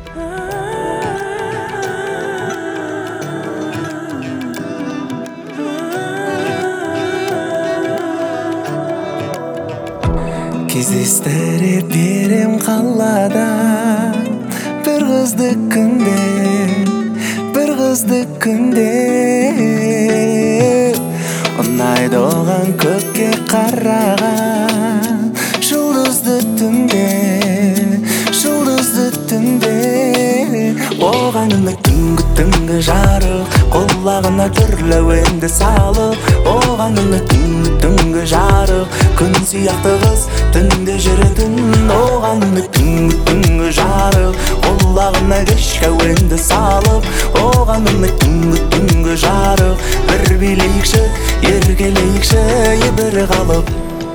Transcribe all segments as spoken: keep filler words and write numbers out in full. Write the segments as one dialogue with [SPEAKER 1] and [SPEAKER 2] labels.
[SPEAKER 1] Кездестіре берем қалада бір қызды күнде, бір қызды күнде. Ұнайды оған көкке қараған жұлдызды түнде, жұлдызды түнде. Оған үні түнгі түнгі жарық, құлағына түрлі әуенді салып. Оған үні түнгі түнгі жарық, күн сияқты қыз түнде жүретін. Оған үні түнгі түнгі жарық, құлағына кешкі әуенді салып. Оған үні түнгі түнгі жарық, бір билейікші, еркелейікші бір қалып.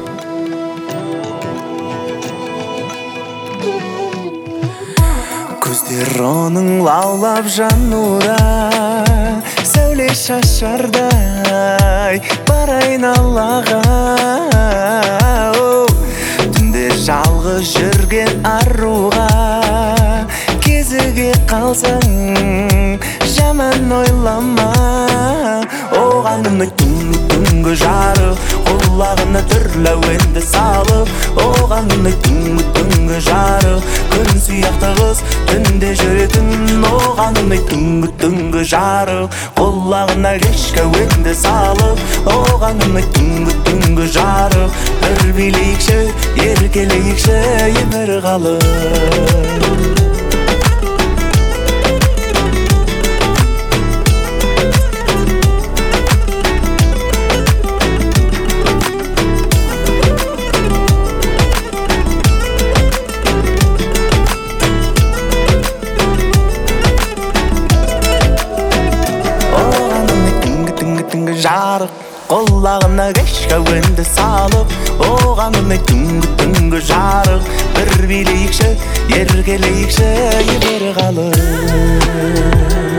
[SPEAKER 1] Көздер оның лаулап жанура, сәуле шашардай бар айналаға. Түнде жалғыз жүрген аруға кезіге қалсаң жаман ойлама. Оған үні түнгі түнгі жарық, құлағына түрлі әуенді салып. Оған үні түнгі түнгі жарық, күн сияқты қыз түнде жүретін. Оған үні түнгі түнгі жарық, құлағына кешкі әуенді салып. Оған үні түнгі түнгі жарық, бір билейікші, еркелейікші бір қалып. Жарық, құлағына кешкі әуенді салып. Оған үні түнгі түнгі жарық, бір билейікші, еркелейікші бір қалып.